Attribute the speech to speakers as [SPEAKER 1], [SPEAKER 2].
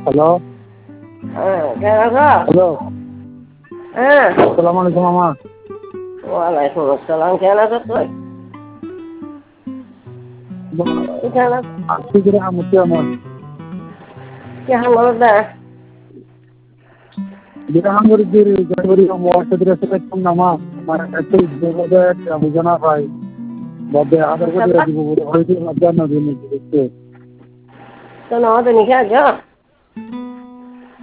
[SPEAKER 1] Hello.
[SPEAKER 2] কেমন আছো?
[SPEAKER 1] Hello.
[SPEAKER 2] হ্যাঁ।
[SPEAKER 1] আসসালামু আলাইকুম মামা।
[SPEAKER 2] ওয়ালাইকুম আসসালাম। কেমন আছো তুই? তুই কেমন আছো?
[SPEAKER 1] আজকে করে আমতি আমার
[SPEAKER 2] কেমন বলো না?
[SPEAKER 1] যেটা আমার যে জানুয়ারি মহাসেদের সাথে কম নামা মানে একটা বড় একটা বুঝনা পাই বড় আদর করে দিব বলে হয়তো জানা দিন দেখতে
[SPEAKER 2] তো না তো নিখে আছো?